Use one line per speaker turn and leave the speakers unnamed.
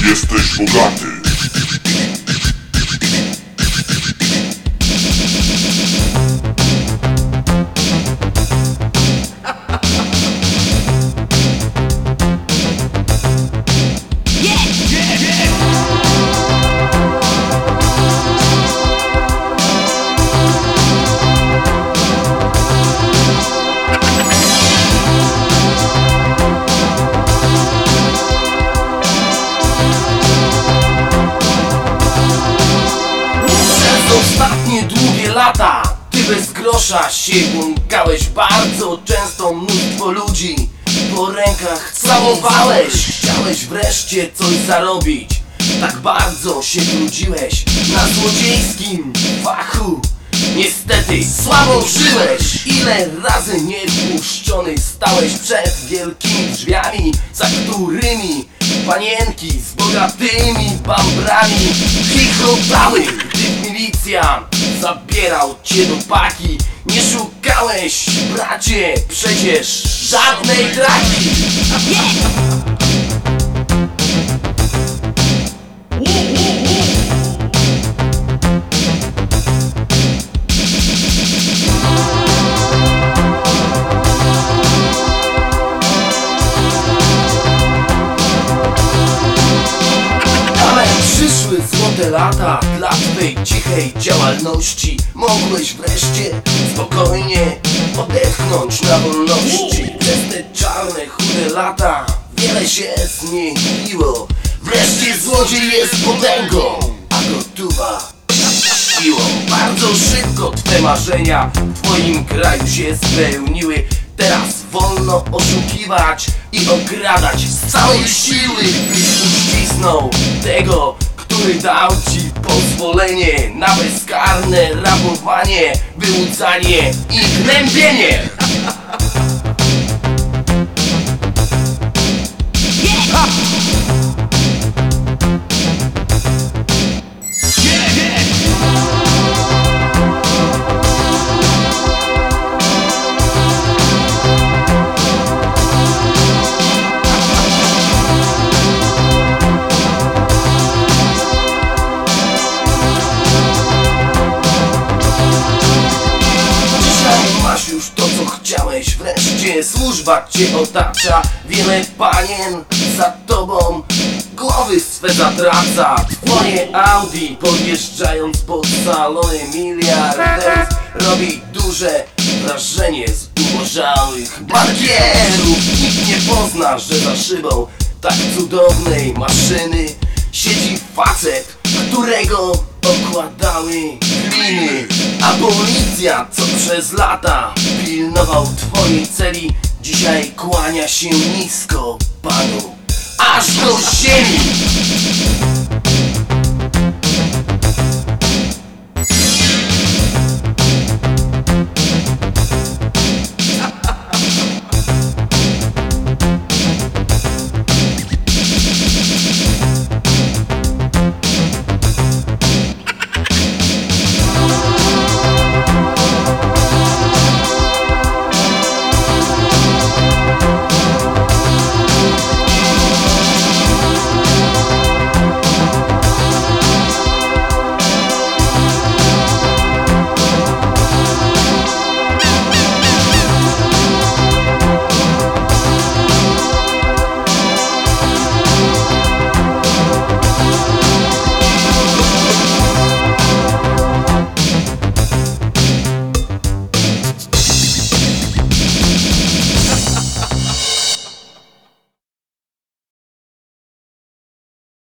jesteś bogaty.
Ostatnie długie lata ty bez grosza się błąkałeś. Bardzo często mnóstwo ludzi po rękach całowałeś. Chciałeś wreszcie coś zarobić, tak bardzo się trudziłeś na złodziejskim fachu. Niestety słabo żyłeś. Ile razy niepuszczony stałeś przed wielkimi drzwiami, za którymi panienki z bogatymi bambrami chichotały, gdy milicjant zabierał cię do paki. Nie szukałeś, bracie, przecież żadnej draki. Przyszły złote lata dla twej cichej działalności. Mogłeś wreszcie spokojnie odetchnąć na wolności. Przez te czarne, chude lata wiele się zmieniło. Wreszcie złodziej jest potęgą, a gotowa siłą. Bardzo szybko twe marzenia w twoim kraju się spełniły. Teraz wolno oszukiwać i okradać z całej siły, byś uścisnął tego, który dał ci pozwolenie na bezkarne rabowanie, wyłudzanie i gnębienie. Chciałeś wreszcie, służba cię otacza. Wiele panien za tobą głowy swe zatraca. Twoje Audi podjeżdżając pod salony miliarderów robi duże wrażenie z ubożałych bankierów. Nikt nie pozna, że za szybą tak cudownej maszyny siedzi facet, którego okładały gliny. A policja, co przez lata pilnował twojej celi, dzisiaj kłania się nisko panu aż do ziemi.